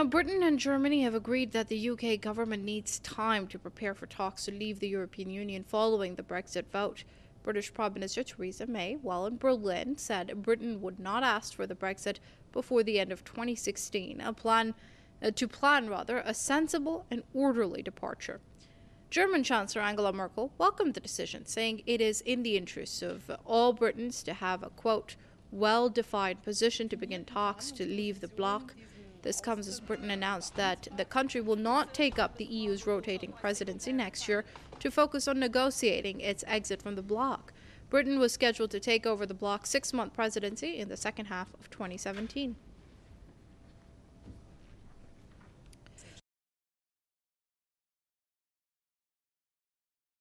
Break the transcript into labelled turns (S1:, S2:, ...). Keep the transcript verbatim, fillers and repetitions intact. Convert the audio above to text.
S1: Now, Britain and Germany have agreed that the U K government needs time to prepare for talks to leave the European Union following the Brexit vote. British Prime Minister Theresa May, while in Berlin, said Britain would not ask for the Brexit before the end of twenty sixteen, a plan uh, to plan rather a sensible and orderly departure. German Chancellor Angela Merkel welcomed the decision, saying it is in the interests of all Britons to have a, quote, well-defined position to begin talks to leave the bloc. This comes as Britain announced that the country will not take up the E U's rotating presidency next year to focus on negotiating its exit from the bloc. Britain was scheduled to take over the bloc's six-month presidency in the second half of twenty seventeen.